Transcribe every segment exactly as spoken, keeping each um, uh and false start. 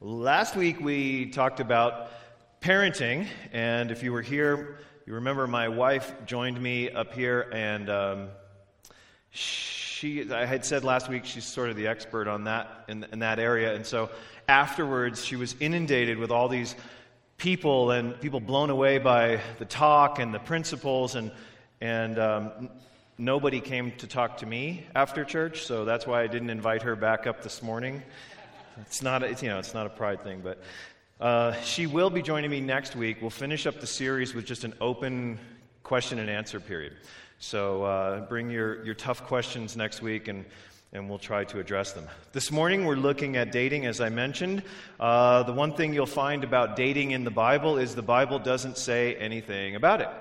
Last week we talked about parenting, and if you were here, you remember my wife joined me up here, and um, she, I had said last week she's sort of the expert on that in, in that area, and so afterwards she was inundated with all these people and people blown away by the talk and the principles, and and um, nobody came to talk to me after church, so that's why I didn't invite her back up this morning. It's not, it's, you know, it's not a pride thing, but uh, she will be joining me next week. We'll finish up the series with just an open question and answer period. So uh, bring your, your tough questions next week, and, and we'll try to address them. This morning we're looking at dating, as I mentioned. Uh, the one thing you'll find about dating in the Bible is the Bible doesn't say anything about it.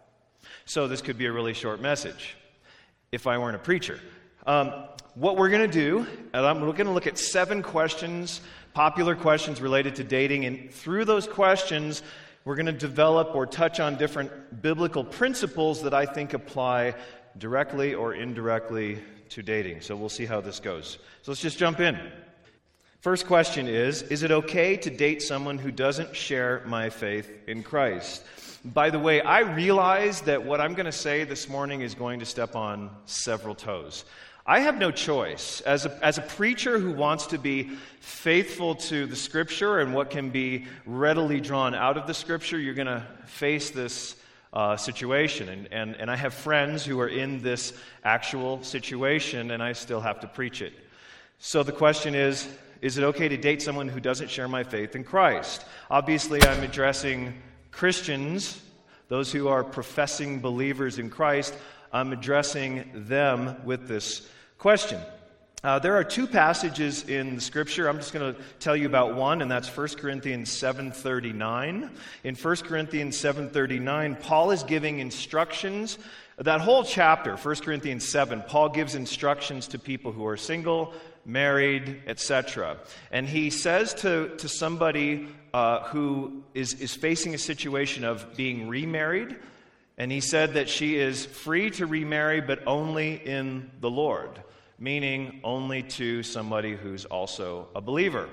So this could be a really short message if I weren't a preacher. Um, what we're going to do, and I'm, we're going to look at seven questions, popular questions related to dating, and through those questions, we're going to develop or touch on different biblical principles that I think apply directly or indirectly to dating. So we'll see how this goes. So let's just jump in. First question is, is it okay to date someone who doesn't share my faith in Christ? By the way, I realize that what I'm going to say this morning is going to step on several toes. I have no choice. As a, as a preacher who wants to be faithful to the Scripture and what can be readily drawn out of the Scripture, you're going to face this uh, situation. And, and, and I have friends who are in this actual situation, and I still have to preach it. So the question is, is it okay to date someone who doesn't share my faith in Christ? Obviously, I'm addressing Christians, those who are professing believers in Christ. I'm addressing them with this question. Uh, there are two passages in the Scripture. I'm just going to tell you about one, and that's First Corinthians seven thirty-nine. In First Corinthians seven thirty-nine, Paul is giving instructions. That whole chapter, First Corinthians seven, Paul gives instructions to people who are single, married, et cetera. And he says to, to somebody uh, who is, is facing a situation of being remarried, and he said that she is free to remarry, but only in the Lord, meaning only to somebody who's also a believer.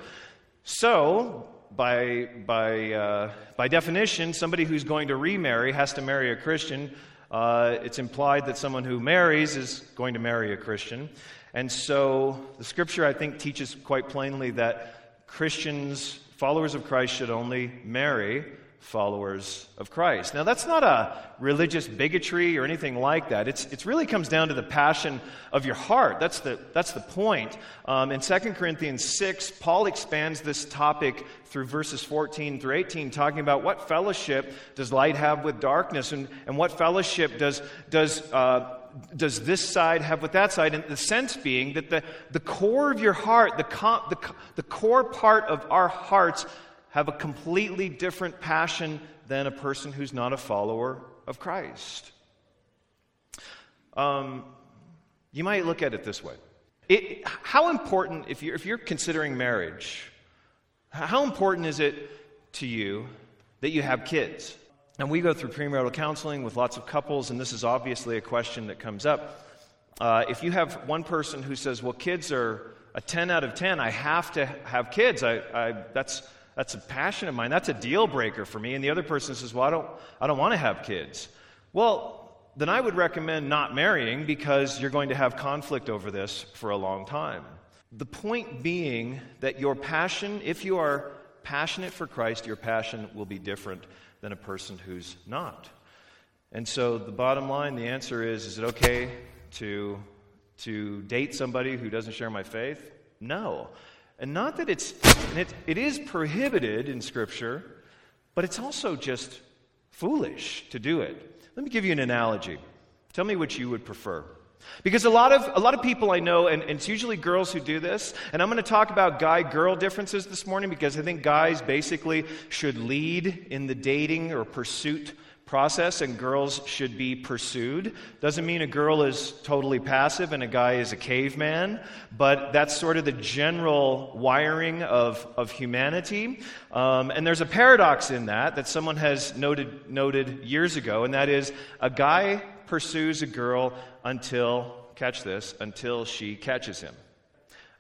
So, by by uh, by definition, somebody who's going to remarry has to marry a Christian. Uh, it's implied that someone who marries is going to marry a Christian. And so the Scripture, I think, teaches quite plainly that Christians, followers of Christ, should only marry followers of Christ. Now, that's not a religious bigotry or anything like that. It's it really comes down to the passion of your heart. That's the that's the point. Um, in Second Corinthians six, Paul expands this topic through verses fourteen through eighteen, talking about what fellowship does light have with darkness, and, and what fellowship does does uh, does this side have with that side? And the sense being that the, the core of your heart, the, com, the the core part of our hearts, have a completely different passion than a person who's not a follower of Christ. Um, you might look at it this way. It, how important, if you're, if you're considering marriage, how important is it to you that you have kids? And we go through premarital counseling with lots of couples, and this is obviously a question that comes up. Uh, if you have one person who says, well, kids are a ten out of ten, I have to have kids, I, I that's... That's a passion of mine. That's a deal breaker for me. And the other person says, well, I don't, I don't want to have kids. Well, then I would recommend not marrying, because you're going to have conflict over this for a long time. The point being that your passion, if you are passionate for Christ, your passion will be different than a person who's not. And so the bottom line, the answer is, is it okay to, to date somebody who doesn't share my faith? No. And not that it's, and it, it is prohibited in Scripture, but it's also just foolish to do it. Let me give you an analogy. Tell me which you would prefer. Because a lot of a lot of people I know, and, and it's usually girls who do this, and I'm going to talk about guy-girl differences this morning, because I think guys basically should lead in the dating or pursuit process, and girls should be pursued. Doesn't mean a girl is totally passive and a guy is a caveman, but that's sort of the general wiring of, of humanity. Um, and there's a paradox in that that someone has noted noted years ago, and that is a guy pursues a girl until, catch this, until she catches him.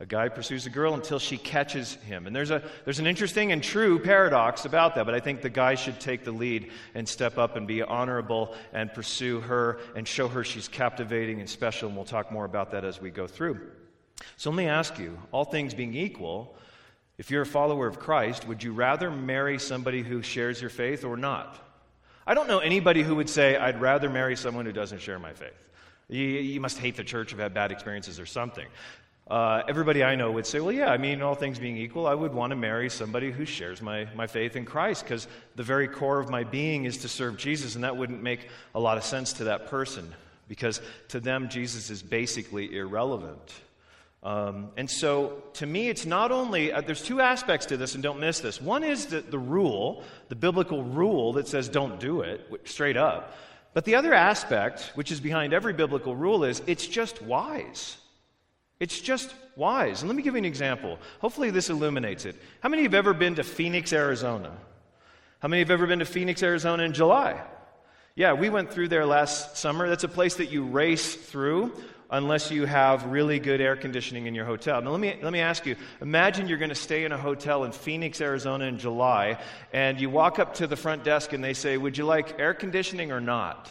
A guy pursues a girl until she catches him. And there's a there's an interesting and true paradox about that, but I think the guy should take the lead and step up and be honorable and pursue her and show her she's captivating and special, and we'll talk more about that as we go through. So let me ask you, all things being equal, if you're a follower of Christ, would you rather marry somebody who shares your faith or not? I don't know anybody who would say, I'd rather marry someone who doesn't share my faith. You, you must hate the church or have had bad experiences or something. Uh, everybody I know would say, well, yeah, I mean, all things being equal, I would want to marry somebody who shares my, my faith in Christ, because the very core of my being is to serve Jesus, and that wouldn't make a lot of sense to that person, because to them, Jesus is basically irrelevant. Um, and so, to me, it's not only, uh, there's two aspects to this, and don't miss this. One is the, the rule, the biblical rule that says don't do it, straight up. But the other aspect, which is behind every biblical rule, is it's just wise. It's just wise. And let me give you an example. Hopefully this illuminates it. How many have ever been to Phoenix, Arizona? How many have ever been to Phoenix, Arizona in July? Yeah, we went through there last summer. That's a place that you race through unless you have really good air conditioning in your hotel. Now let me let me ask you, imagine you're going to stay in a hotel in Phoenix, Arizona in July, and you walk up to the front desk and they say, would you like air conditioning or not?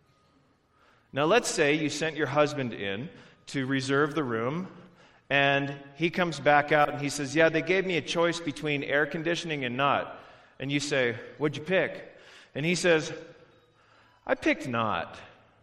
Now let's say you sent your husband in to reserve the room, and he comes back out and he says, yeah, they gave me a choice between air conditioning and not. And you say, what'd you pick? And he says, I picked not.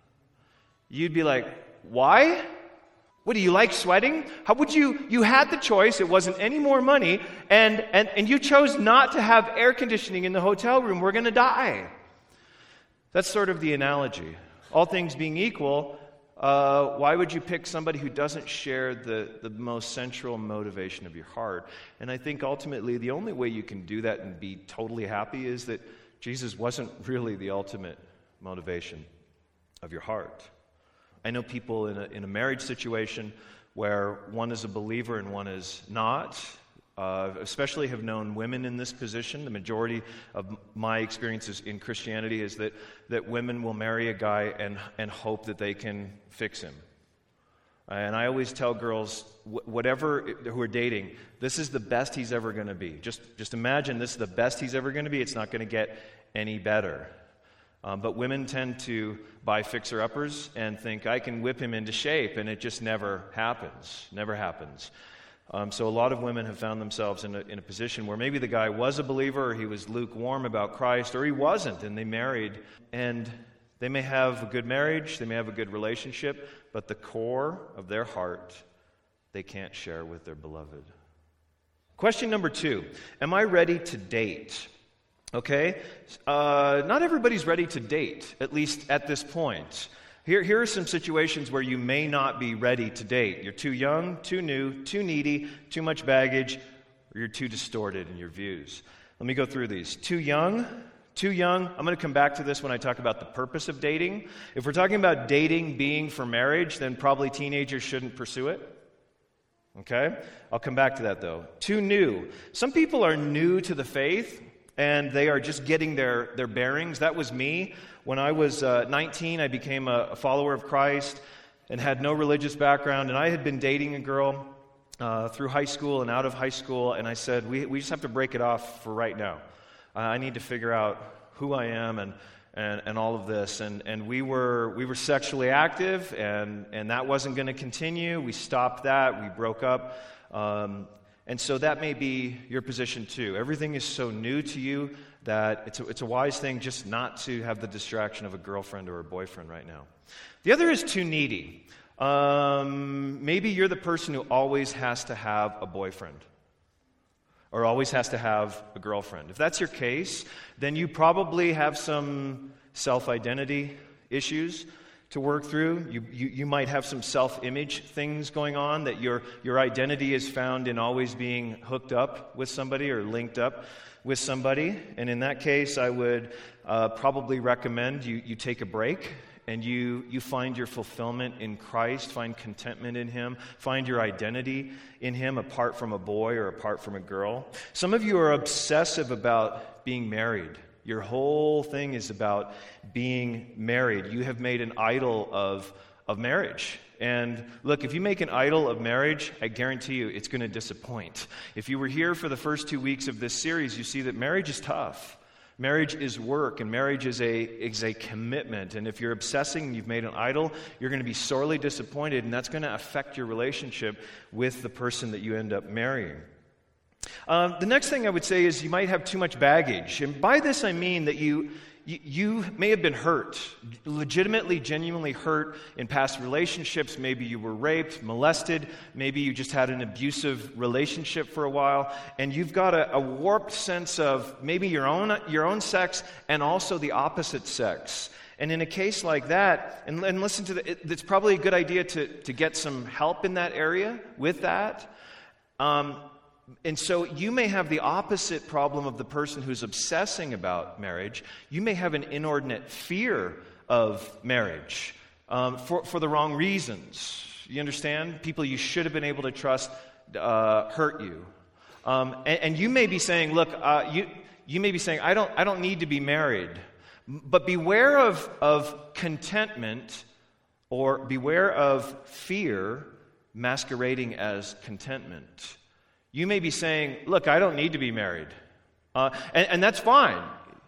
You'd be like, why? What, do you like sweating? How would you, you had the choice, it wasn't any more money, and, and, and you chose not to have air conditioning in the hotel room. We're going to die. That's sort of the analogy. All things being equal, Uh, why would you pick somebody who doesn't share the, the most central motivation of your heart? And I think ultimately the only way you can do that and be totally happy is that Jesus wasn't really the ultimate motivation of your heart. I know people in a, in a marriage situation where one is a believer and one is not. Uh, especially have known women in this position. The majority of my experiences in Christianity is that, that women will marry a guy and, and hope that they can fix him. And I always tell girls, wh- whatever who are dating, this is the best he's ever going to be. Just, just imagine this is the best he's ever going to be. It's not going to get any better. Um, but women tend to buy fixer-uppers and think, I can whip him into shape, and it just never happens. Never happens. Um, so a lot of women have found themselves in a, in a position where maybe the guy was a believer, or he was lukewarm about Christ, or he wasn't, and they married. And they may have a good marriage, they may have a good relationship, but the core of their heart, they can't share with their beloved. Question number two, am I ready to date? Okay, uh, not everybody's ready to date, at least at this point. Here, here are some situations where you may not be ready to date. You're too young, too new, too needy, too much baggage, or you're too distorted in your views. Let me go through these. Too young, too young. I'm going to come back to this when I talk about the purpose of dating. If we're talking about dating being for marriage, then probably teenagers shouldn't pursue it. Okay? I'll come back to that, though. Too new. Some people are new to the faith, and they are just getting their, their bearings. That was me. When I was uh, nineteen, I became a, a follower of Christ and had no religious background, and I had been dating a girl uh, through high school and out of high school, and I said, we, we just have to break it off for right now. Uh, I need to figure out who I am and and, and all of this. And, and we were we were sexually active, and, and that wasn't going to continue. We stopped that. We broke up. Um, and so that may be your position too. Everything is so new to you that it's a, it's a wise thing just not to have the distraction of a girlfriend or a boyfriend right now. The other is too needy. Um, maybe you're the person who always has to have a boyfriend or always has to have a girlfriend. If that's your case, then you probably have some self-identity issues to work through. You, you, you might have some self-image things going on, that your, your identity is found in always being hooked up with somebody or linked up with somebody. And in that case, I would uh, probably recommend you, you take a break and you, you find your fulfillment in Christ, find contentment in Him, find your identity in Him apart from a boy or apart from a girl. Some of you are obsessive about being married. Your whole thing is about being married. You have made an idol of, of marriage. And look, if you make an idol of marriage, I guarantee you it's going to disappoint. If you were here for the first two weeks of this series, you see that marriage is tough. Marriage is work, and marriage is a, is a commitment. And if you're obsessing and you've made an idol, you're going to be sorely disappointed, and that's going to affect your relationship with the person that you end up marrying. Um, the next thing I would say is you might have too much baggage. And by this I mean that you, you, you may have been hurt, legitimately, genuinely hurt in past relationships. Maybe you were raped, molested. Maybe you just had an abusive relationship for a while. And you've got a, a warped sense of maybe your own, your own sex and also the opposite sex. And in a case like that, and, and listen to the, it, it's probably a good idea to, to get some help in that area with that. Um, And so you may have the opposite problem of the person who's obsessing about marriage. You may have an inordinate fear of marriage um, for, for the wrong reasons. You understand? People you should have been able to trust uh, hurt you. Um, and, and you may be saying, look, uh, you, you may be saying, I don't, I don't need to be married. But beware of, of contentment, or beware of fear masquerading as contentment. You may be saying, look, I don't need to be married. Uh, and, and that's fine.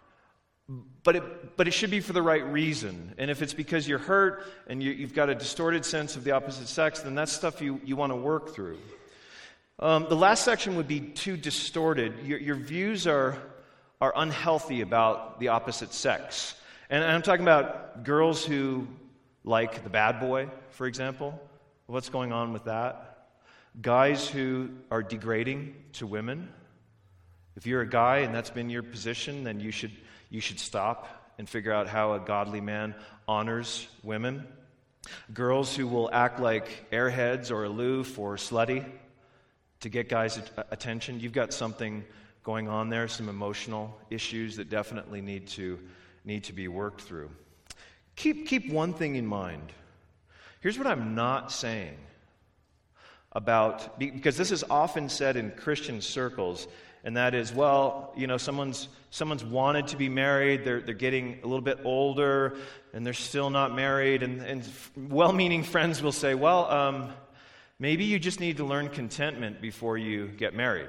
But it, but it should be for the right reason. And if it's because you're hurt and you, you've got a distorted sense of the opposite sex, then that's stuff you, you want to work through. Um, the last section would be too distorted. Your, your views are, are unhealthy about the opposite sex. And I'm talking about girls who like the bad boy, for example. What's going on with that? Guys who are degrading to women. If you're a guy and that's been your position, then you should you should stop and figure out how a godly man honors women. Girls who will act like airheads or aloof or slutty to get guys' attention. You've got something going on there, some emotional issues that definitely need to need to be worked through. Keep keep one thing in mind. Here's what I'm not saying about, because this is often said in Christian circles, and that is, well, you know, someone's someone's wanted to be married, they're they're getting a little bit older, and they're still not married, and, and well-meaning friends will say, well, um, maybe you just need to learn contentment before you get married.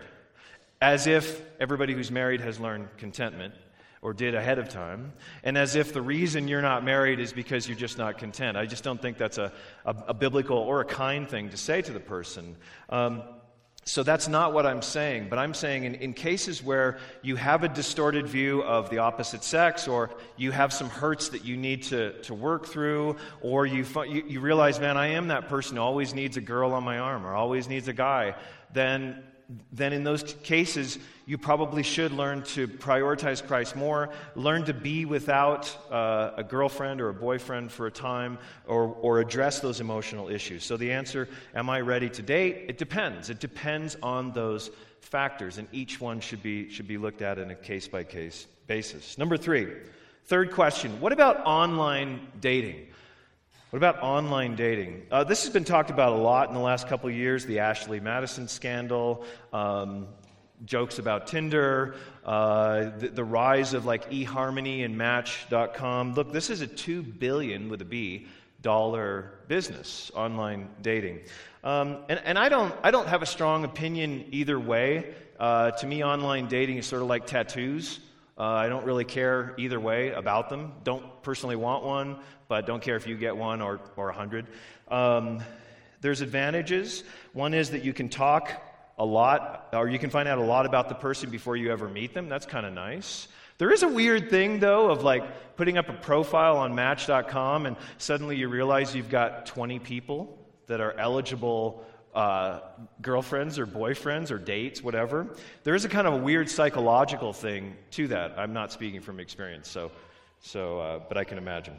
As if everybody who's married has learned contentment, or did ahead of time, and as if the reason you're not married is because you're just not content. I just don't think that's a, a, a biblical or a kind thing to say to the person. Um, so that's not what I'm saying, but I'm saying in, in cases where you have a distorted view of the opposite sex, or you have some hurts that you need to, to work through, or you, you you realize, man, I am that person who always needs a girl on my arm, or always needs a guy, then then in those cases, you probably should learn to prioritize Christ more, learn to be without uh, a girlfriend or a boyfriend for a time, or, or address those emotional issues. So the answer, am I ready to date? It depends. It depends on those factors, and each one should be, should be looked at in a case-by-case basis. Number three, third question, what about online dating? What about online dating? Uh, this has been talked about a lot in the last couple of years, the Ashley Madison scandal, um, jokes about Tinder, uh, the, the rise of like eHarmony and Match dot com. Look, this is a two billion dollars with a B dollar business, online dating. Um, and and I don't I don't have a strong opinion either way. Uh, to me, online dating is sort of like tattoos. Uh, I don't really care either way about them. Don't personally want one, but don't care if you get one or or a hundred. Um, there's advantages. One is that you can talk a lot, or you can find out a lot about the person before you ever meet them. That's kind of nice. There is a weird thing, though, of like putting up a profile on Match dot com, and suddenly you realize you've got twenty people that are eligible Uh, girlfriends or boyfriends or dates, whatever. There is a kind of a weird psychological thing to that. I'm not speaking from experience, so, so, uh, but I can imagine.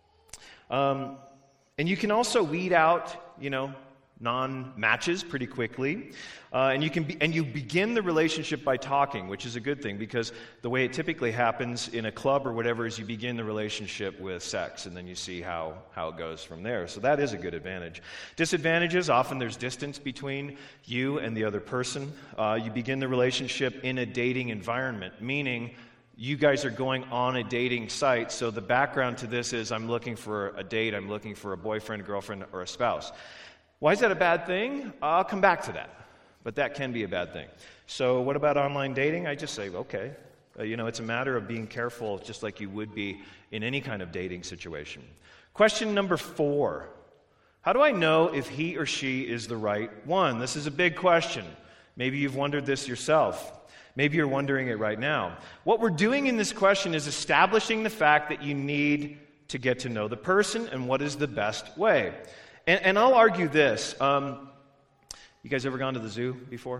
Um, and you can also weed out, you know, non-matches pretty quickly, uh, and you can be, and you begin the relationship by talking, which is a good thing, because the way it typically happens in a club or whatever is you begin the relationship with sex, and then you see how how it goes from there. So that is a good advantage. Disadvantages: often there's distance between you and the other person. Uh, you begin the relationship in a dating environment, meaning you guys are going on a dating site, so the background to this is I'm looking for a date, I'm looking for a boyfriend, a girlfriend, or a spouse. Why is that a bad thing? I'll come back to that, but that can be a bad thing. So what about online dating? I just say, okay. Uh, you know, it's a matter of being careful, just like you would be in any kind of dating situation. Question number four. How do I know if he or she is the right one? This is a big question. Maybe you've wondered this yourself. Maybe you're wondering it right now. What we're doing in this question is establishing the fact that you need to get to know the person and what is the best way. And, and I'll argue this. Um, you guys ever gone to the zoo before?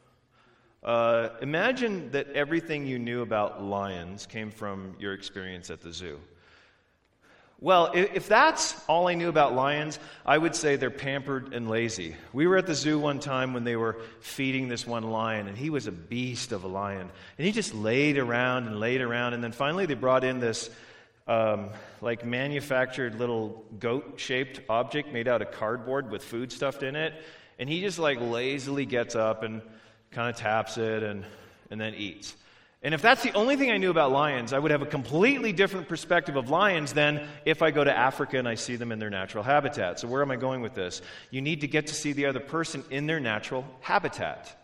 Uh, imagine that everything you knew about lions came from your experience at the zoo. Well, if that's all I knew about lions, I would say they're pampered and lazy. We were at the zoo one time when they were feeding this one lion, and he was a beast of a lion. And he just laid around and laid around, and then finally they brought in this um, like manufactured little goat-shaped object made out of cardboard with food stuffed in it. And he just like lazily gets up and kind of taps it and, and then eats. And if that's the only thing I knew about lions, I would have a completely different perspective of lions than if I go to Africa and I see them in their natural habitat. So where am I going with this? You need to get to see the other person in their natural habitat.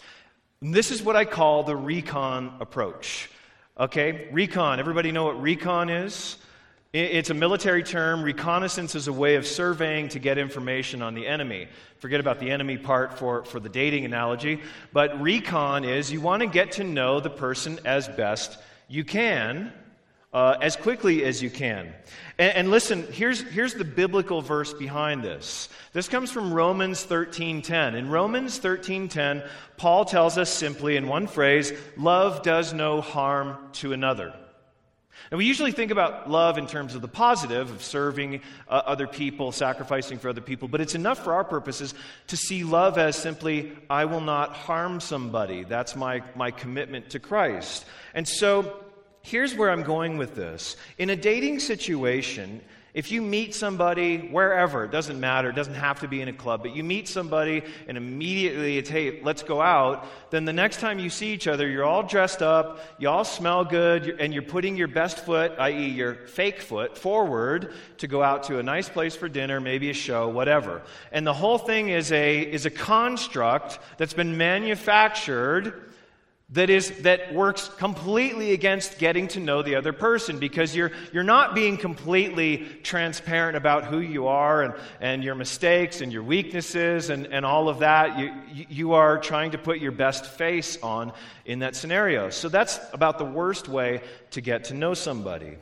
And this is what I call the recon approach. Okay, recon. Everybody know what recon is? It's a military term. Reconnaissance is a way of surveying to get information on the enemy. Forget about the enemy part for, for the dating analogy. But recon is you want to get to know the person as best you can, uh, as quickly as you can. And, and listen, here's, here's the biblical verse behind this. This comes from Romans thirteen ten. In Romans thirteen ten, Paul tells us simply in one phrase, love does no harm to another. Now, we usually think about love in terms of the positive, of serving uh, other people, sacrificing for other people, but it's enough for our purposes to see love as simply, I will not harm somebody. That's my, my commitment to Christ. And so, here's where I'm going with this. In a dating situation, if you meet somebody wherever, it doesn't matter, it doesn't have to be in a club, but you meet somebody and immediately it's, hey, let's go out, then the next time you see each other, you're all dressed up, you all smell good, and you're putting your best foot, that is your fake foot, forward to go out to a nice place for dinner, maybe a show, whatever. And the whole thing is a, is a construct that's been manufactured That is that works completely against getting to know the other person, because you're you're not being completely transparent about who you are and, and your mistakes and your weaknesses and, and all of that. You you are trying to put your best face on in that scenario. So that's about the worst way to get to know somebody.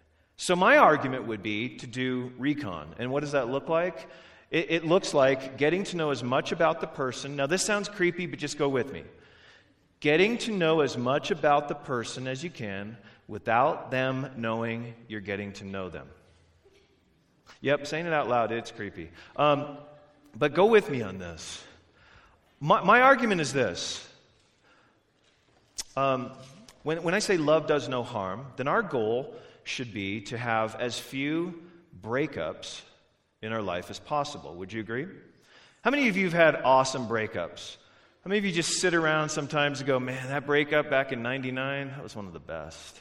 So my argument would be to do recon. And what does that look like? It, it looks like getting to know as much about the person. Now this sounds creepy, but just go with me. Getting to know as much about the person as you can without them knowing you're getting to know them. Yep, saying it out loud, it's creepy. Um, but go with me on this. My, my argument is this. Um, when, when I say love does no harm, then our goal should be to have as few breakups in our life as possible. Would you agree? How many of you have had awesome breakups? How many of you just sit around sometimes and go, man, that breakup back in ninety-nine, that was one of the best?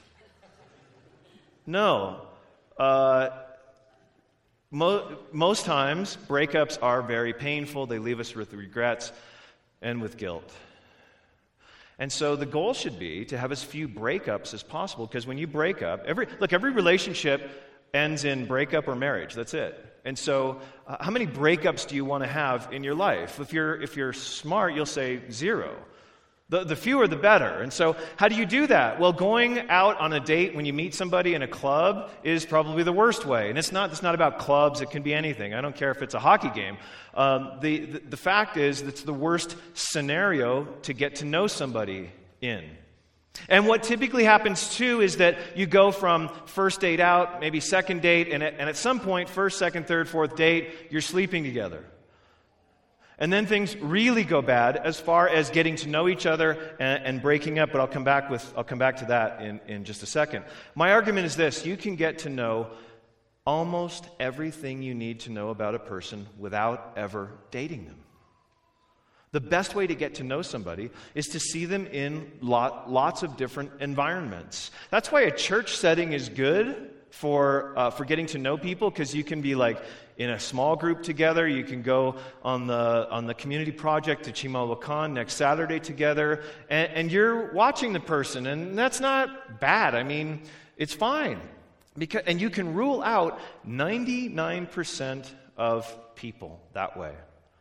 No. Uh, mo- most times, breakups are very painful. They leave us with regrets and with guilt. And so the goal should be to have as few breakups as possible, because when you break up, every look, every relationship ends in breakup or marriage. That's it. And so, uh, how many breakups do you want to have in your life? If you're if you're smart, you'll say zero. The, the fewer, the better. And so, how do you do that? Well, going out on a date when you meet somebody in a club is probably the worst way. And it's not it's not about clubs. It can be anything. I don't care if it's a hockey game. Um, the, the the fact is, it's the worst scenario to get to know somebody in. And what typically happens, too, is that you go from first date out, maybe second date, and at, and at some point, first, second, third, fourth date, you're sleeping together. And then things really go bad as far as getting to know each other and, and breaking up, but I'll come back with I'll come back to that in, in just a second. My argument is this: you can get to know almost everything you need to know about a person without ever dating them. The best way to get to know somebody is to see them in lot, lots of different environments. That's why a church setting is good for uh, for getting to know people, because you can be like in a small group together. You can go on the on the community project to Chimalhuacan next Saturday together, and, and you're watching the person, and that's not bad. I mean, it's fine, because and you can rule out ninety-nine percent of people that way.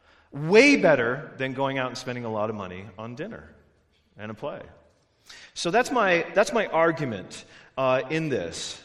Way better than going out and spending a lot of money on dinner and a play. So that's my that's my argument uh, in this.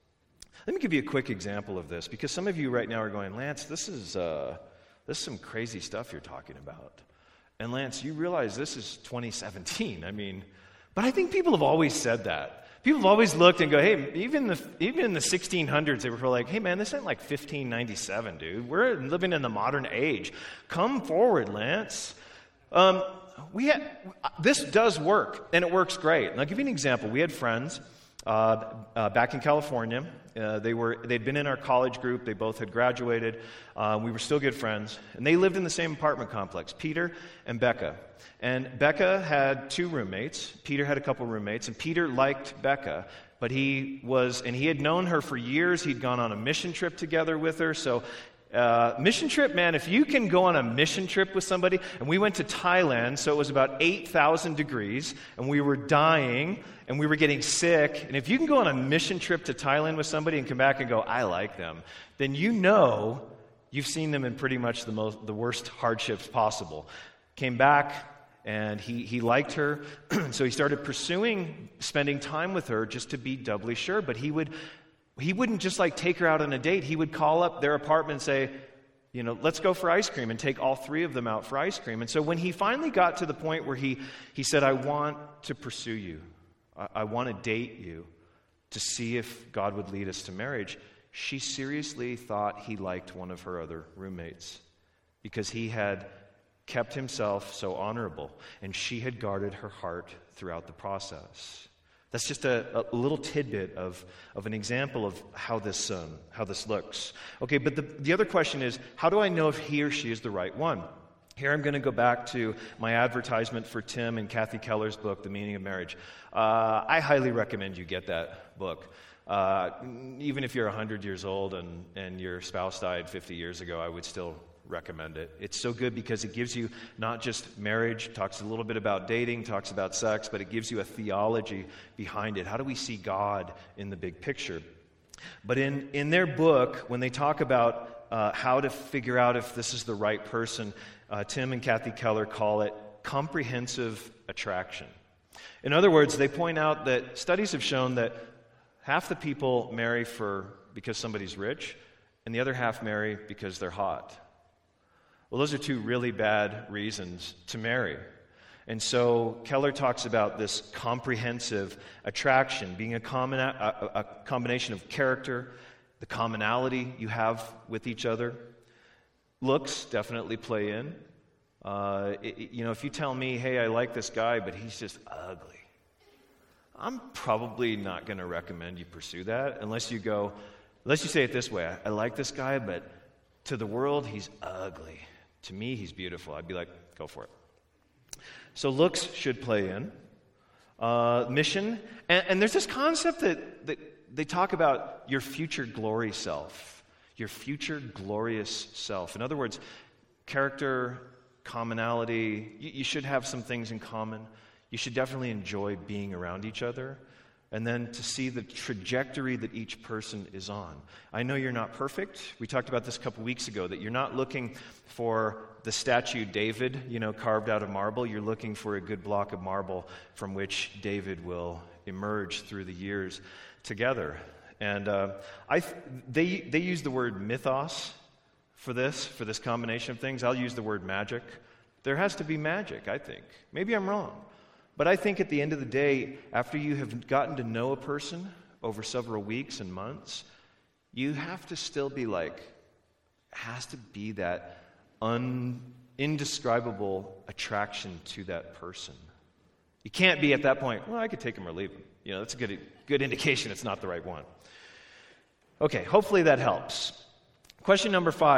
Let me give you a quick example of this, because some of you right now are going, Lance, this is uh, this is some crazy stuff you're talking about. And Lance, you realize this is twenty seventeen. I mean, but I think people have always said that. People have always looked and go, hey, even the, even in the sixteen hundreds, they were like, hey, man, this ain't like fifteen ninety-seven, dude. We're living in the modern age. Come forward, Lance. Um, we had, this does work, and it works great. And I'll give you an example. We had friends uh, uh, back in California. Uh, they were, they'd been in our college group. They both had graduated. Uh, we were still good friends. And they lived in the same apartment complex, Peter and Becca. And Becca had two roommates. Peter had a couple roommates. And Peter liked Becca. But he was, and he had known her for years. He'd gone on a mission trip together with her. So uh, mission trip, man, if you can go on a mission trip with somebody. And we went to Thailand, so it was about eight thousand degrees. And we were dying. And we were getting sick. And if you can go on a mission trip to Thailand with somebody and come back and go, I like them, then you know you've seen them in pretty much the most, the worst hardships possible. Came back, and he, he liked her. So he started pursuing spending time with her just to be doubly sure. But he would, he wouldn't just like take her out on a date. He would call up their apartment and say, you know, let's go for ice cream, and take all three of them out for ice cream. And so when he finally got to the point where he, he said, I want to pursue you. I want to date you to see if God would lead us to marriage, she seriously thought he liked one of her other roommates, because he had kept himself so honorable, and she had guarded her heart throughout the process. That's just a, a little tidbit of, of an example of how this um, how this looks. Okay, but the, the other question is, how do I know if he or she is the right one? Here I'm going to go back to my advertisement for Tim and Kathy Keller's book, The Meaning of Marriage. Uh, I highly recommend you get that book. Uh, even if you're one hundred years old and, and your spouse died fifty years ago, I would still recommend it. It's so good because it gives you not just marriage, talks a little bit about dating, talks about sex, but it gives you a theology behind it. How do we see God in the big picture? But in, in their book, when they talk about uh, how to figure out if this is the right person, Uh, Tim and Kathy Keller call it comprehensive attraction. In other words, they point out that studies have shown that half the people marry for because somebody's rich, and the other half marry because they're hot. Well, those are two really bad reasons to marry. And so Keller talks about this comprehensive attraction being a, common, a, a combination of character, the commonality you have with each other. Looks definitely play in. Uh, it, you know, if you tell me, hey, I like this guy, but he's just ugly, I'm probably not going to recommend you pursue that unless you go, unless you say it this way, I, I like this guy, but to the world, he's ugly. To me, he's beautiful. I'd be like, go for it. So looks should play in. Uh, mission, and, and there's this concept that, that they talk about your future glory self. Your future glorious self. In other words, character, commonality, you, you should have some things in common. You should definitely enjoy being around each other. And then to see the trajectory that each person is on. I know you're not perfect. We talked about this a couple weeks ago, that you're not looking for the statue David, you know, carved out of marble. You're looking for a good block of marble from which David will emerge through the years together. And uh, I, th- they they use the word mythos for this, for this combination of things. I'll use the word magic. There has to be magic, I think. Maybe I'm wrong. But I think at the end of the day, after you have gotten to know a person over several weeks and months, you have to still be like, has to be that un, indescribable attraction to that person. You can't be at that point, well, I could take him or leave him. You know, that's a good, good indication it's not the right one. Okay, hopefully that helps. Question number five.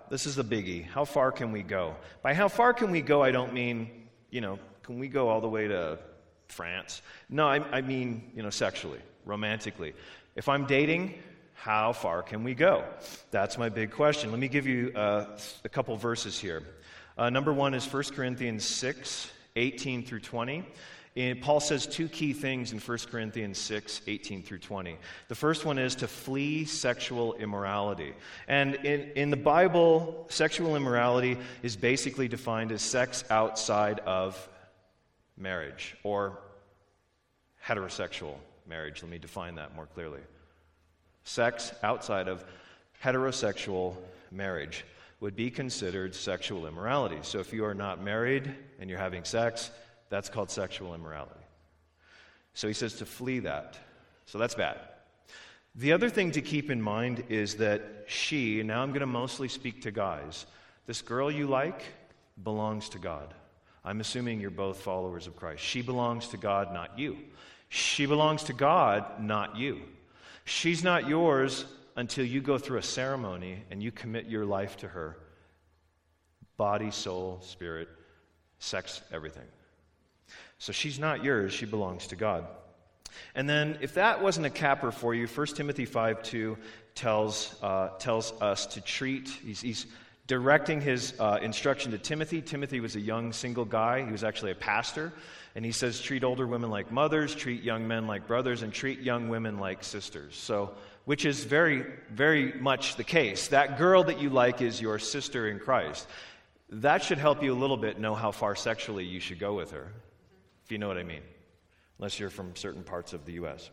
This is the biggie. How far can we go? By how far can we go, I don't mean, you know, can we go all the way to France? No, I, I mean, you know, sexually, romantically. If I'm dating, how far can we go? That's my big question. Let me give you uh, a couple verses here. Uh, number one is First Corinthians six, eighteen through twenty. And Paul says two key things in First Corinthians six, eighteen through twenty. The first one is to flee sexual immorality. And in, in the Bible, sexual immorality is basically defined as sex outside of marriage, or heterosexual marriage. Let me define that more clearly. Sex outside of heterosexual marriage would be considered sexual immorality. So if you are not married and you're having sex, that's called sexual immorality. So he says to flee that. So that's bad. The other thing to keep in mind is that she, now I'm going to mostly speak to guys, this girl you like belongs to God. I'm assuming you're both followers of Christ. She belongs to God, not you. She belongs to God, not you. She's not yours until you go through a ceremony and you commit your life to her. Body, soul, spirit, sex, everything. So she's not yours, she belongs to God. And then, if that wasn't a capper for you, First Timothy five two tells uh, tells us to treat, he's, he's directing his uh, instruction to Timothy. Timothy was a young single guy, he was actually a pastor, and he says treat older women like mothers, treat young men like brothers, and treat young women like sisters. So, which is very, very much the case. That girl that you like is your sister in Christ. That should help you a little bit know how far sexually you should go with her, if you know what I mean, unless you're from certain parts of the U S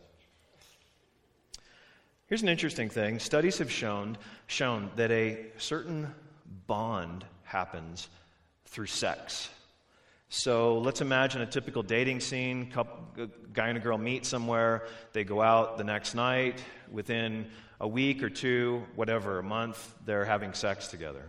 Here's an interesting thing. Studies have shown, shown that a certain bond happens through sex. So let's imagine a typical dating scene. Couple, a guy and a girl meet somewhere. They go out the next night. Within a week or two, whatever, a month, they're having sex together.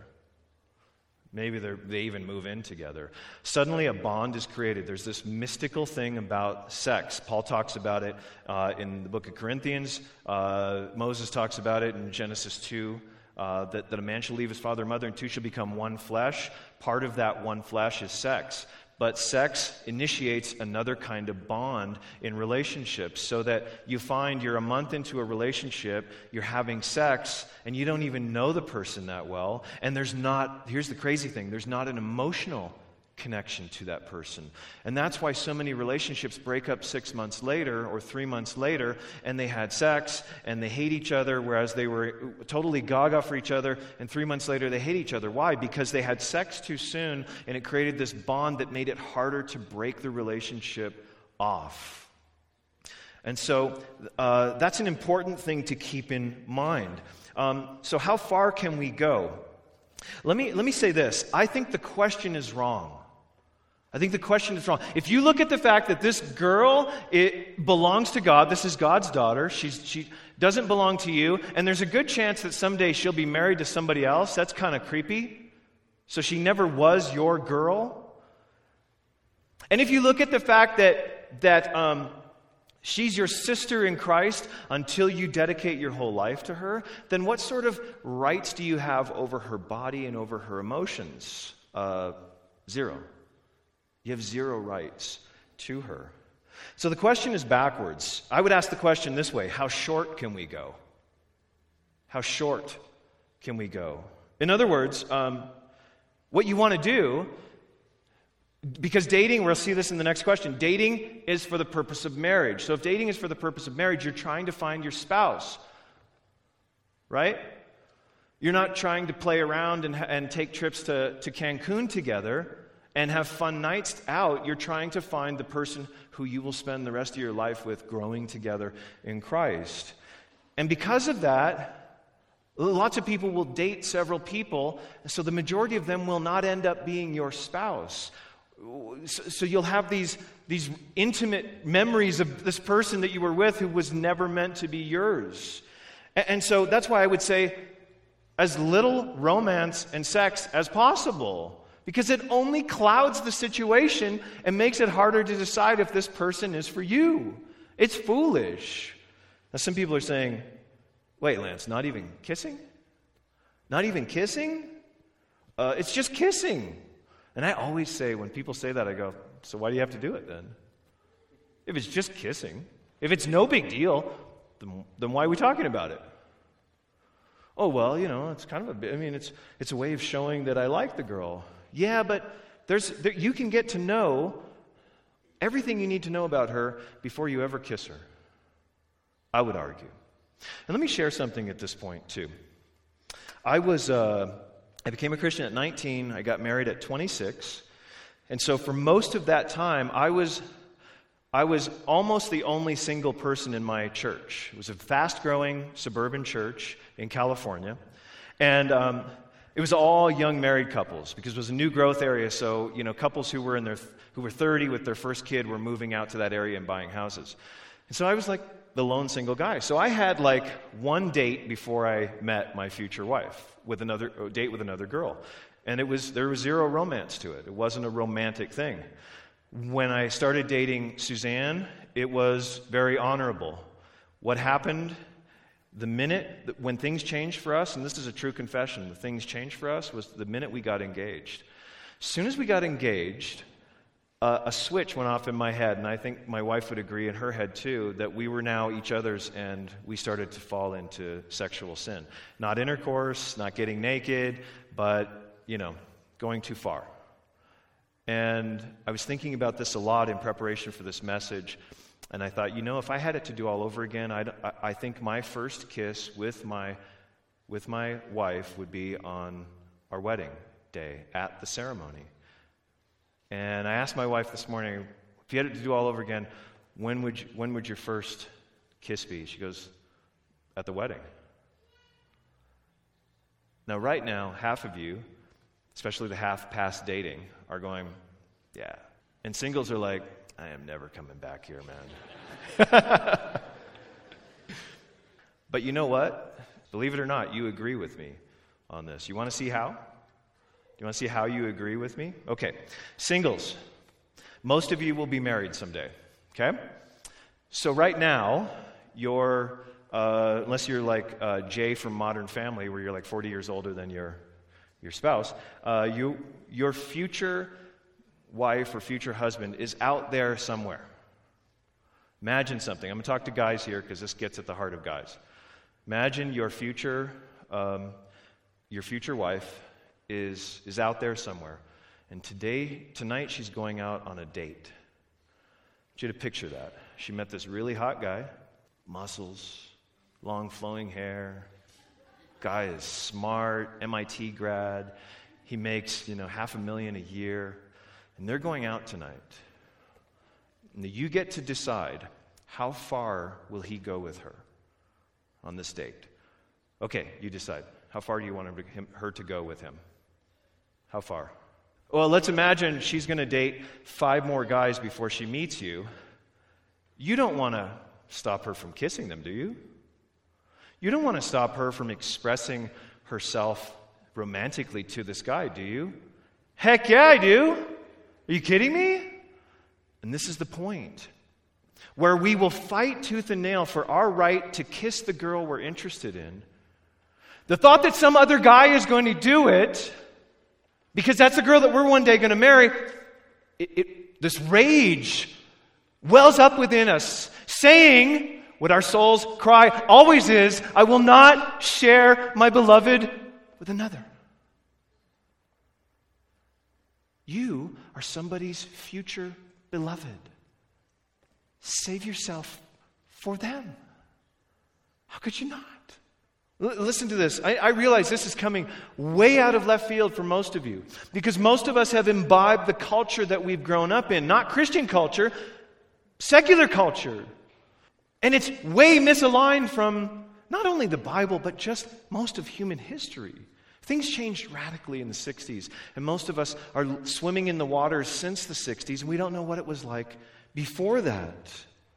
Maybe they even move in together. Suddenly a bond is created. There's this mystical thing about sex. Paul talks about it uh, in the book of Corinthians. Uh, Moses talks about it in Genesis two, uh, that, that a man shall leave his father and mother and two shall become one flesh. Part of that one flesh is sex. But sex initiates another kind of bond in relationships, so that you find you're a month into a relationship, you're having sex, and you don't even know the person that well, and there's not, here's the crazy thing, there's not an emotional connection to that person. And that's why so many relationships break up six months later or three months later, and they had sex, and they hate each other, whereas they were totally gaga for each other, and three months later they hate each other. Why? Because they had sex too soon, and it created this bond that made it harder to break the relationship off. And so uh, that's an important thing to keep in mind. Um, so how far can we go? Let me, let me say this. I think the question is wrong. I think the question is wrong. If you look at the fact that this girl, it belongs to God, this is God's daughter, she's, she doesn't belong to you, and there's a good chance that someday she'll be married to somebody else, that's kind of creepy. So she never was your girl. And if you look at the fact that, that um, she's your sister in Christ until you dedicate your whole life to her, then what sort of rights do you have over her body and over her emotions? Uh, zero. You have zero rights to her. So the question is backwards. I would ask the question this way: how short can we go? How short can we go? In other words, um, what you want to do, because dating, we'll see this in the next question, dating is for the purpose of marriage. So if dating is for the purpose of marriage, you're trying to find your spouse, right? You're not trying to play around and, and take trips to, to Cancun together and have fun nights out. You're trying to find the person who you will spend the rest of your life with, growing together in Christ. And because of that, lots of people will date several people, so the majority of them will not end up being your spouse. So you'll have these, these intimate memories of this person that you were with who was never meant to be yours. And so that's why I would say as little romance and sex as possible, because it only clouds the situation and makes it harder to decide if this person is for you. It's foolish. Now, some people are saying, wait, Lance, not even kissing? Not even kissing? Uh, it's just kissing. And I always say, when people say that, I go, so why do you have to do it then? If it's just kissing, if it's no big deal, then, then why are we talking about it? Oh, well, you know, it's kind of a bit, I mean, it's it's a way of showing that I like the girl. Yeah, but there's there, you can get to know everything you need to know about her before you ever kiss her, I would argue. And let me share something at this point, too. I was, uh, I became a Christian at nineteen. I got married at twenty-six. And so for most of that time, I was, I was almost the only single person in my church. It was a fast-growing suburban church in California. And um, it was all young married couples because it was a new growth area. So, you know, couples who were in their who were thirty with their first kid were moving out to that area and buying houses. And so I was like the lone single guy. So I had like one date before I met my future wife, with another a date with another girl. And it was there was zero romance to it. It wasn't a romantic thing. When I started dating Suzanne, it was very honorable. What happened the minute, when things changed for us, and this is a true confession, the things changed for us was the minute we got engaged. As soon as we got engaged, uh, a switch went off in my head, and I think my wife would agree in her head too, that we were now each other's, and we started to fall into sexual sin. Not intercourse, not getting naked, but, you know, going too far. And I was thinking about this a lot in preparation for this message, and I thought, you know, if I had it to do all over again, I'd, I think my first kiss with my with my wife would be on our wedding day at the ceremony. And I asked my wife this morning, if you had it to do all over again, when would you, when would your first kiss be? She goes, at the wedding. Now, right now, half of you, especially the half past dating, are going, yeah. And singles are like, I am never coming back here, man. But you know what? Believe it or not, you agree with me on this. You want to see how? You want to see how you agree with me? Okay. Singles. Most of you will be married someday. Okay? So right now, you're, uh, unless you're like uh, Jay from Modern Family, where you're like forty years older than your your spouse, uh, you your future wife or future husband is out there somewhere. Imagine something. I'm going to talk to guys here because this gets at the heart of guys. Imagine your future, um, your future wife is is out there somewhere, and today, tonight, she's going out on a date. I want you to picture that. She met this really hot guy, muscles, long flowing hair. Guy is smart, M I T grad. He makes, you know, half a million a year. And they're going out tonight. And you get to decide, how far will he go with her on this date? Okay, you decide. How far do you want him to, him, her to go with him? How far? Well, let's imagine she's going to date five more guys before she meets you. You don't want to stop her from kissing them, do you? You don't want to stop her from expressing herself romantically to this guy, do you? Heck yeah, I do. Are you kidding me? And this is the point, where we will fight tooth and nail for our right to kiss the girl we're interested in. The thought that some other guy is going to do it, because that's the girl that we're one day going to marry, it, it, this rage wells up within us, saying what our soul's cry always is, I will not share my beloved with another. You are somebody's future beloved. Save yourself for them. How could you not? L- listen to this. I, I realize this is coming way out of left field for most of you, because most of us have imbibed the culture that we've grown up in. Not Christian culture, secular culture. And it's way misaligned from not only the Bible, but just most of human history. Things changed radically in the sixties, and most of us are swimming in the waters since the sixties, and we don't know what it was like before that.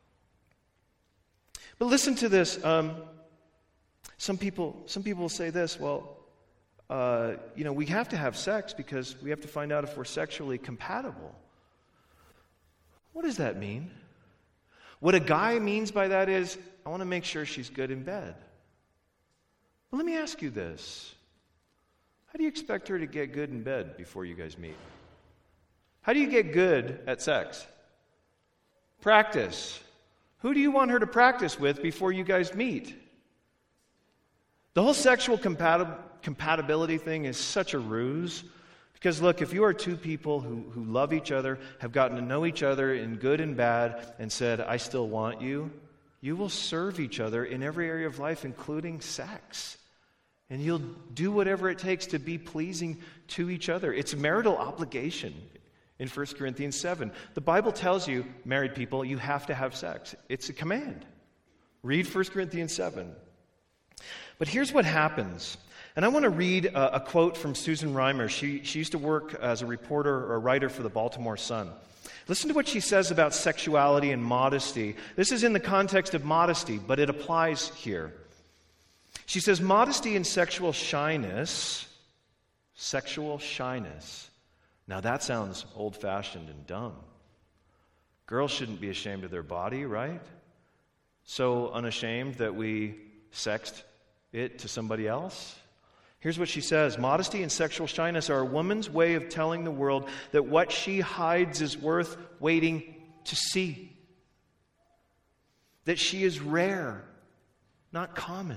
But listen to this. Um, some people, some people say this, well, uh, you know, we have to have sex because we have to find out if we're sexually compatible. What does that mean? What a guy means by that is, I want to make sure she's good in bed. Well, let me ask you this. how do you expect her to get good in bed before you guys meet? How do you get good at sex? Practice. Who do you want her to practice with before you guys meet? The whole sexual compatib- compatibility thing is such a ruse. Because look, if you are two people who, who love each other, have gotten to know each other in good and bad, and said, I still want you, you will serve each other in every area of life, including sex. And you'll do whatever it takes to be pleasing to each other. It's marital obligation in First Corinthians seven. The Bible tells you, married people, you have to have sex. It's a command. Read First Corinthians seven. But here's what happens. And I want to read a, a quote from Susan Reimer. She, she used to work as a reporter or a writer for the Baltimore Sun. Listen to what she says about sexuality and modesty. This is in the context of modesty, but it applies here. She says, modesty and sexual shyness, sexual shyness. Now that sounds old-fashioned and dumb. Girls shouldn't be ashamed of their body, right? So unashamed that we sexed it to somebody else? Here's what she says. Modesty and sexual shyness are a woman's way of telling the world that what she hides is worth waiting to see. That she is rare, not common.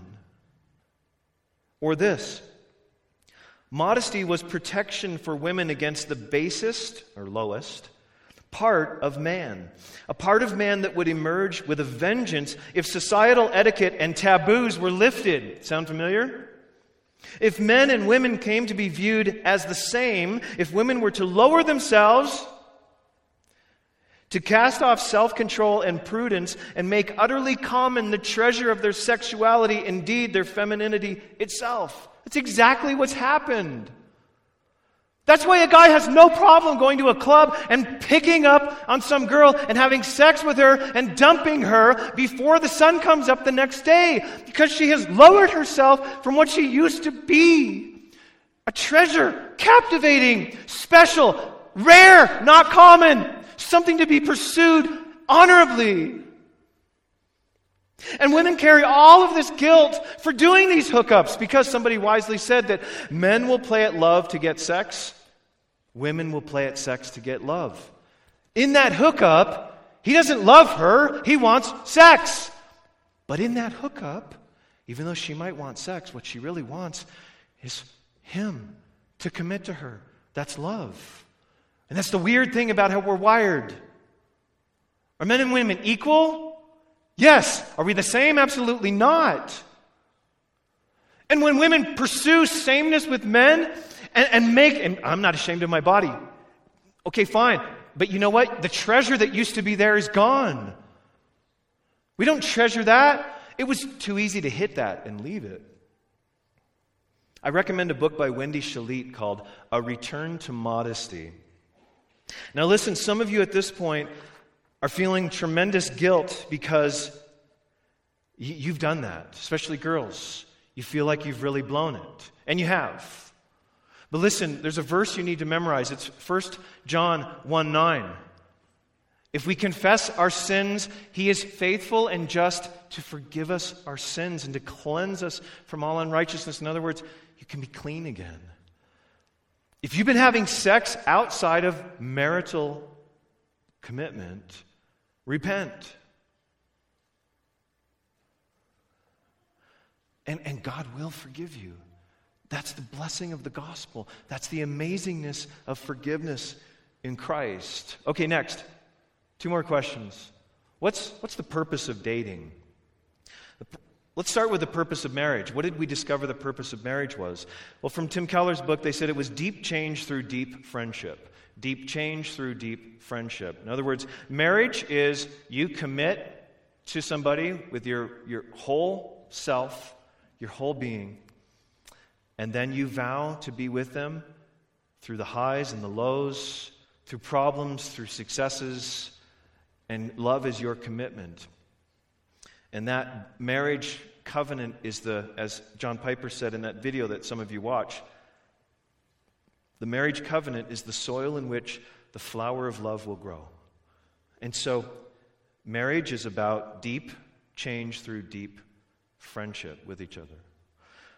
Or this. Modesty was protection for women against the basest, or lowest, part of man. A part of man that would emerge with a vengeance if societal etiquette and taboos were lifted. Sound familiar? If men and women came to be viewed as the same, if women were to lower themselves, to cast off self-control and prudence, and make utterly common the treasure of their sexuality, indeed their femininity itself. That's exactly what's happened. That's why a guy has no problem going to a club and picking up on some girl and having sex with her and dumping her before the sun comes up the next day. Because she has lowered herself from what she used to be. A treasure, captivating, special, rare, not common. Something to be pursued honorably. And women carry all of this guilt for doing these hookups because somebody wisely said that men will play at love to get sex. Women will play at sex to get love. In that hookup, he doesn't love her, he wants sex. But in that hookup, even though she might want sex, what she really wants is him to commit to her. That's love. And that's the weird thing about how we're wired. Are men and women equal? Yes. Are we the same? Absolutely not. And when women pursue sameness with men and, and make, and I'm not ashamed of my body. Okay, fine. But you know what? The treasure that used to be there is gone. We don't treasure that. It was too easy to hit that and leave it. I recommend a book by Wendy Shalit called A Return to Modesty. Now listen, some of you at this point are feeling tremendous guilt because y- you've done that, especially girls. You feel like you've really blown it, and you have. But listen, there's a verse you need to memorize. It's First John one nine. If we confess our sins, He is faithful and just to forgive us our sins and to cleanse us from all unrighteousness. In other words, you can be clean again. If you've been having sex outside of marital commitment, repent. And, and God will forgive you. That's the blessing of the gospel. That's the amazingness of forgiveness in Christ. Okay, next. Two more questions. What's, what's the purpose of dating? Let's start with the purpose of marriage. What did we discover the purpose of marriage was? Well, from Tim Keller's book, they said it was deep change through deep friendship. Deep change through deep friendship. In other words, marriage is you commit to somebody with your, your whole self, your whole being, and then you vow to be with them through the highs and the lows, through problems, through successes, and love is your commitment. And that marriage covenant is the, as John Piper said in that video that some of you watch, the marriage covenant is the soil in which the flower of love will grow. And so, marriage is about deep change through deep friendship with each other.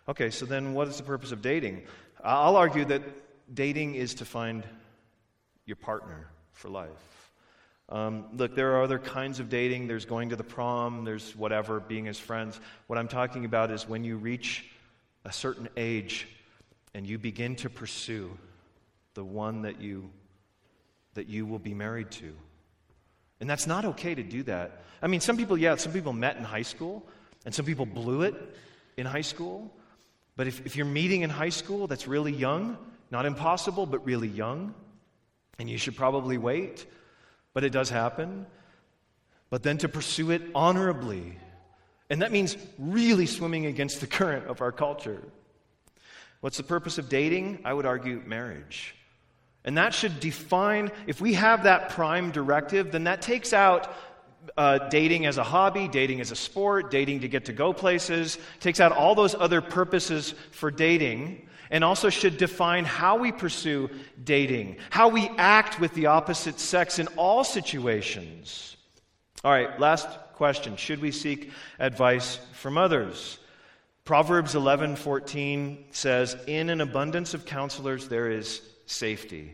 Okay, so then what is the purpose of dating? I'll argue that dating is to find your partner for life. Um, look, there are other kinds of dating. There's going to the prom, there's whatever, being as friends. What I'm talking about is when you reach a certain age and you begin to pursue the one that you that you will be married to. And that's not okay to do that. I mean, some people, yeah, some people met in high school, and some people blew it in high school. But if, if you're meeting in high school, that's really young, not impossible, but really young, and you should probably wait, but it does happen. But then to pursue it honorably, and that means really swimming against the current of our culture. What's the purpose of dating? I would argue marriage. And that should define, if we have that prime directive, then that takes out uh, dating as a hobby, dating as a sport, dating to get to go places, takes out all those other purposes for dating, and also should define how we pursue dating, how we act with the opposite sex in all situations. All right, last question. Should we seek advice from others? Proverbs eleven fourteen says, "In an abundance of counselors there is safety."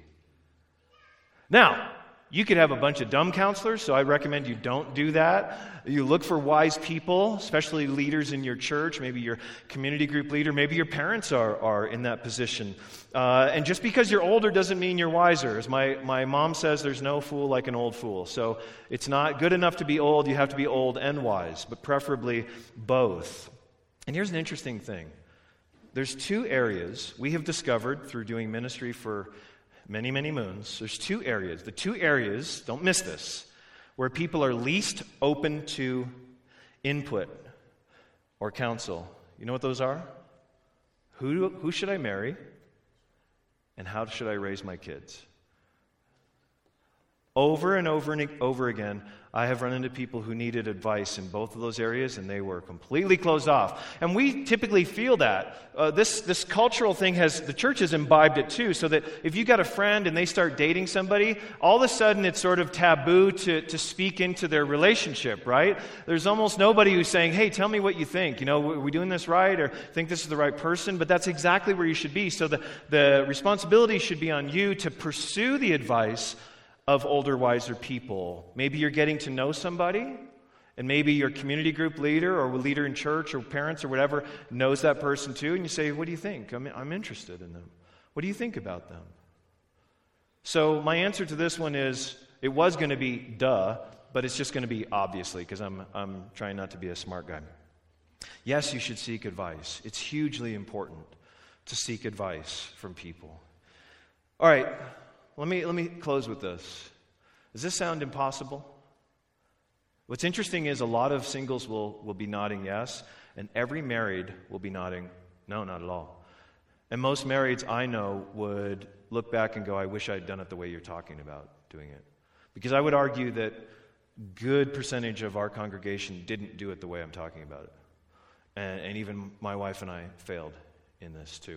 Now, you could have a bunch of dumb counselors, so I recommend you don't do that. You look for wise people, especially leaders in your church, maybe your community group leader, maybe your parents are, are in that position. Uh, and just because you're older doesn't mean you're wiser. As my, my mom says, there's no fool like an old fool. So it's not good enough to be old, you have to be old and wise, but preferably both. And here's an interesting thing. There's two areas we have discovered through doing ministry for many, many moons. There's two areas. The two areas, don't miss this, where people are least open to input or counsel. You know what those are? Who, who should I marry? And how should I raise my kids? Over and over and over again, I have run into people who needed advice in both of those areas, and they were completely closed off. And we typically feel that. Uh, this this cultural thing has, the church has imbibed it too, so that if you got a friend and they start dating somebody, all of a sudden it's sort of taboo to, to speak into their relationship, right? There's almost nobody who's saying, hey, tell me what you think. You know, are we doing this right? Or think this is the right person? But that's exactly where you should be. So the, the responsibility should be on you to pursue the advice of older, wiser people. Maybe you're getting to know somebody, and maybe your community group leader or leader in church or parents or whatever knows that person too, and you say, what do you think? I'm, I'm interested in them. What do you think about them? So my answer to this one is, it was going to be duh, but it's just going to be obviously, because I'm, I'm trying not to be a smart guy. Yes, you should seek advice. It's hugely important to seek advice from people. All right. Let me let me close with this. Does this sound impossible? What's interesting is a lot of singles will, will be nodding yes, and every married will be nodding no, not at all. And most marrieds I know would look back and go, I wish I'd done it the way you're talking about doing it. Because I would argue that good percentage of our congregation didn't do it the way I'm talking about it. And, and even my wife and I failed in this too.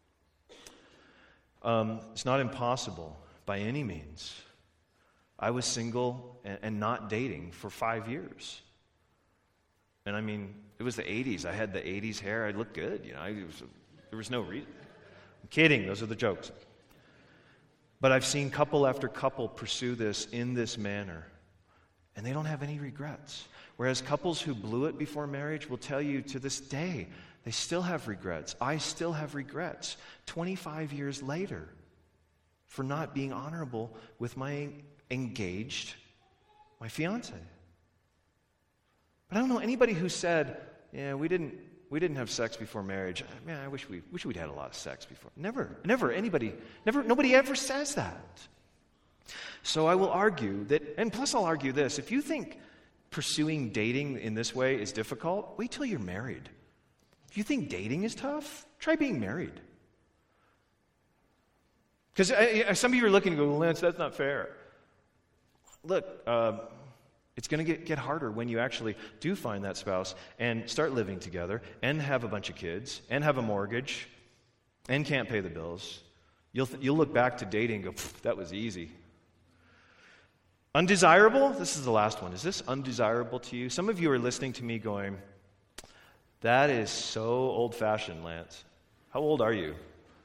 Um, it's not impossible by any means. I was single and, and not dating for five years. And I mean, it was the eighties. I had the eighties hair. I looked good. You know, I, was, there was no reason. I'm kidding. Those are the jokes. But I've seen couple after couple pursue this in this manner, and they don't have any regrets. Whereas couples who blew it before marriage will tell you to this day, they still have regrets. I still have regrets twenty-five years later for not being honorable with my engaged, my fiance. But I don't know anybody who said, yeah, we didn't we didn't have sex before marriage. Man, I wish we wish we'd had a lot of sex before. Never, never anybody, never nobody ever says that. So I will argue that, and plus I'll argue this, if you think pursuing dating in this way is difficult, wait till you're married. If you think dating is tough, try being married. Because some of you are looking and go, well, Lance, that's not fair. Look, uh, it's going to get, get harder when you actually do find that spouse and start living together and have a bunch of kids and have a mortgage and can't pay the bills. You'll, th- you'll look back to dating and go, that was easy. Undesirable? This is the last one. Is this undesirable to you? Some of you are listening to me going, That is so old-fashioned, Lance. How old are you?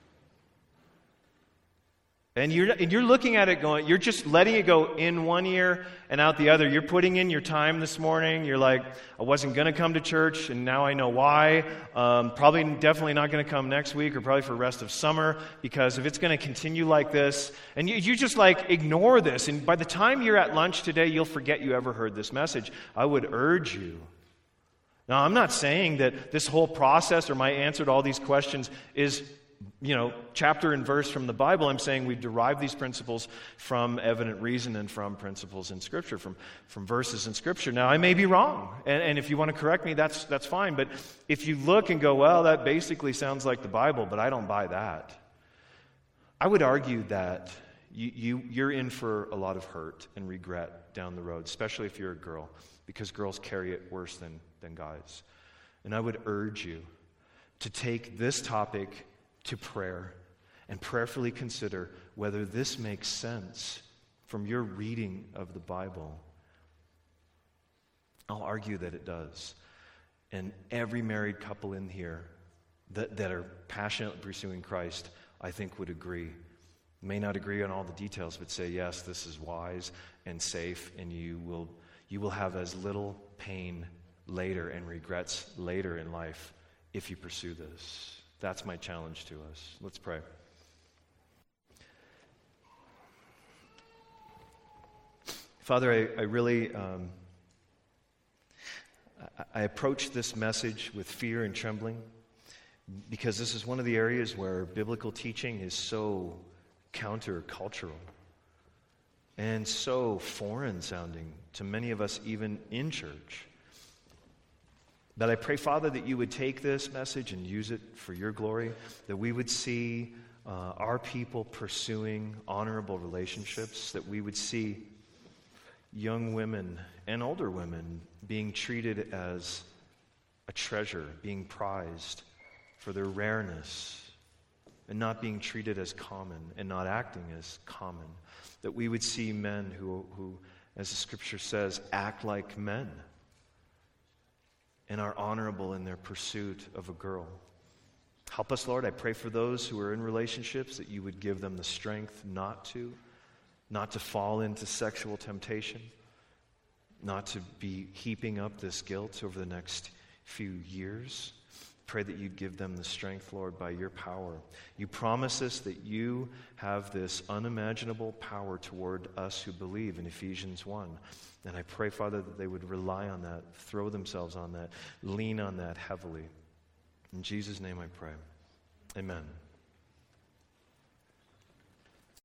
And you're, and you're looking at it going, you're just letting it go in one ear and out the other. You're putting in your time this morning. You're like, I wasn't going to come to church, and now I know why. Um, probably definitely not going to come next week or probably for the rest of summer, because if it's going to continue like this, and you, you just like ignore this, and by the time you're at lunch today, you'll forget you ever heard this message. I would urge you. Now, I'm not saying that this whole process or my answer to all these questions is, you know, chapter and verse from the Bible. I'm saying we've derived these principles from evident reason and from principles in Scripture, from, from verses in Scripture. Now, I may be wrong, and, and if you want to correct me, that's that's fine. But if you look and go, well, that basically sounds like the Bible, but I don't buy that, I would argue that you, you, you're in for a lot of hurt and regret down the road, especially if you're a girl, because girls carry it worse than, than guys. And I would urge you to take this topic to prayer and prayerfully consider whether this makes sense from your reading of the Bible. I'll argue that it does. And every married couple in here that, that are passionately pursuing Christ, I think would agree. May not agree on all the details, but say, yes, this is wise and safe, and you will, you will have as little pain later and regrets later in life if you pursue this. That's my challenge to us. Let's pray. Father, I, I really, um, I, I approach this message with fear and trembling, because this is one of the areas where biblical teaching is so countercultural and so foreign sounding to many of us, even in church. That I pray, Father, that you would take this message and use it for your glory, that we would see uh, our people pursuing honorable relationships, that we would see young women and older women being treated as a treasure, being prized for their rareness, and not being treated as common and not acting as common. That we would see men who, who, as the Scripture says, act like men and are honorable in their pursuit of a girl. Help us, Lord. I pray for those who are in relationships that you would give them the strength not to, not to fall into sexual temptation, not to be heaping up this guilt over the next few years. Pray that you'd give them the strength, Lord, by your power. You promise us that you have this unimaginable power toward us who believe in Ephesians one. And I pray, Father, that they would rely on that, throw themselves on that, lean on that heavily. In Jesus' name I pray. Amen.